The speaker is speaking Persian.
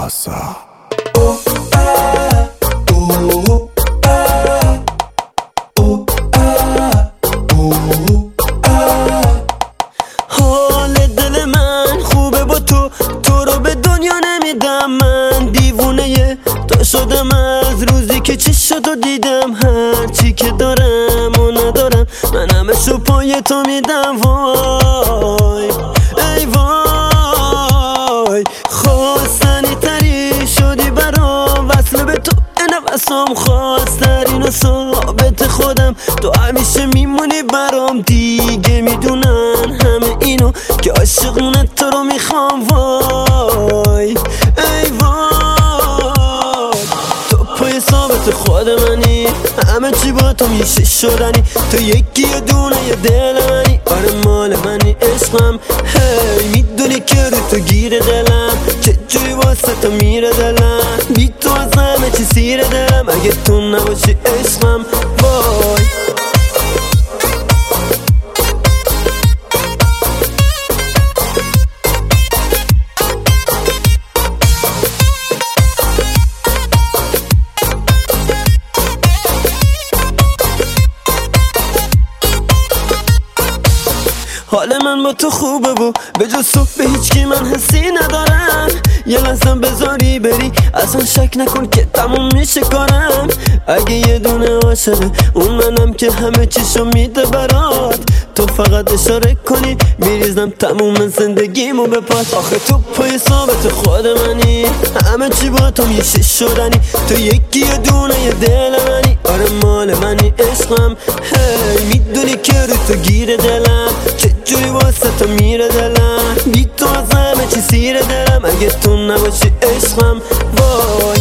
Casa. حال دل من خوبه با تو رو به دنیا نمیدم. من دیوونه تو شدم از روزی که چشاتو دیدم. هرچی که دارم و ندارم من همشو پای تو میدم. وای ای وای خواستنی تری شدی برام. وصل به تو نفسم خواسترین و ثابت خودم. تو همیشه میمونی برام. دیگه میدونن همه اینو که عاشقونه تو رو میخوام. وای ای وای تو پای ثابت خود منی. همه چی با تو میشه شدنی. تو یکی یه دونه یه دل منی. آره مال منی عشقم. هی میدونی که رو تو گیره دلم. چجوری واسه تو میره دلم. بی تو از همه چی سیر دلم. اگه تو نباشی عشقم وای. حال من با تو خوبه و به جز تو به هیچ کی من حسی ندارم. یه لحظه بذاری بری اصلا شک نکن که تموم میشه کارم. اگه یه دونه عاشقه اون منم که همه چیشو میده برات. تو فقط اشاره کنی میریزم تموم زندگیمو به پات. آخه تو پای ثابت خود منی. همه چی با تو میشه شدنی. تو یکی یه دونه یه دل منی. آره مال منی عشقم. هی میدونی که رو تو گیره دلم. چجوری واسه تو میره دلم. بی تو از همه چی سیر دلم. اگه تو نباشی عشقم وای.